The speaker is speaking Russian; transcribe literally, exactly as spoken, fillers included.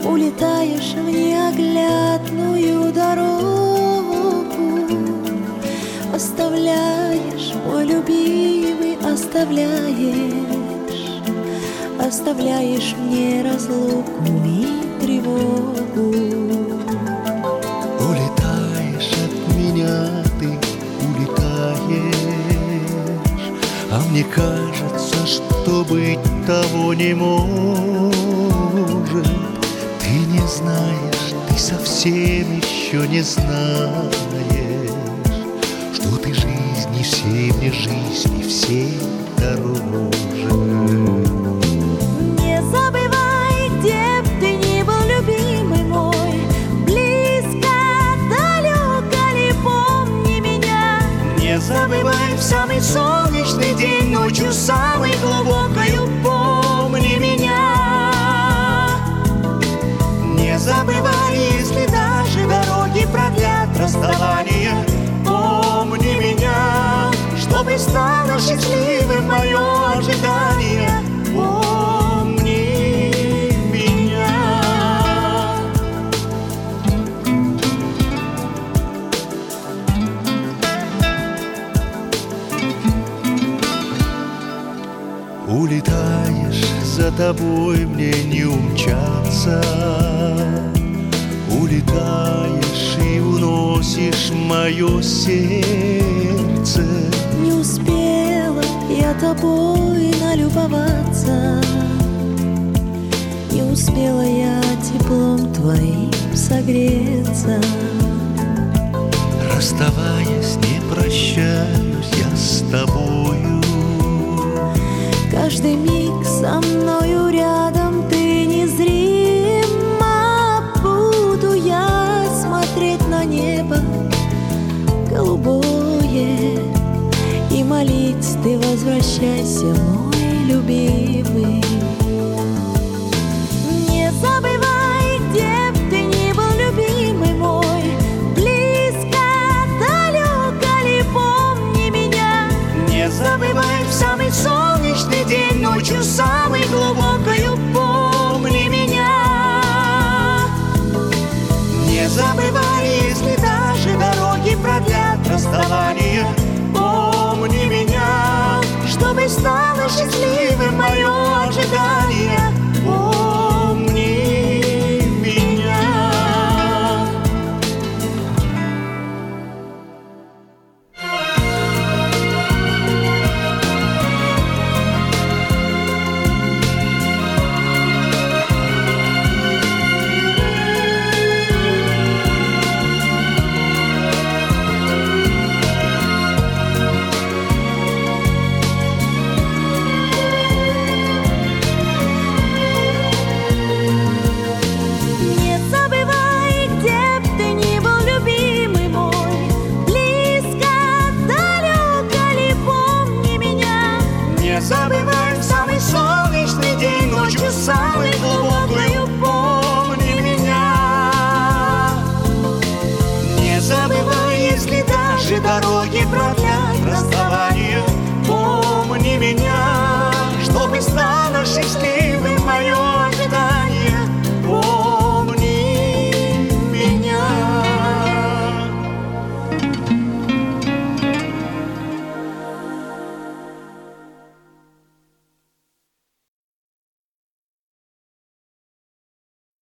улетаешь в неоглядную дорогу. Оставляешь, мой любимый, оставляешь, оставляешь мне разлуку и тревогу. Улетаешь от меня, ты улетаешь, а мне кажется, что быть того не может. Ты не знаешь, ты совсем еще не знаешь, что ты жизни всей мне, жизни всей дороже. Не забывай, где б ты ни был, любимый мой, близко, далеко ли, помни меня. Не забывай, в самый солнечный день, ночью самой глубокою, помни меня. Не забывай, если даже дороги продлят расставание, помни меня, чтобы стало счастливым мое ожидание. Помни меня. Улетаешь, за тобой мне не умчаться. Улетаешь и уносишь мое сердце. Не успела я тобой налюбоваться, не успела я теплом твоим согреться. Расставаясь, не прощаюсь я с тобою. Каждый миг со мною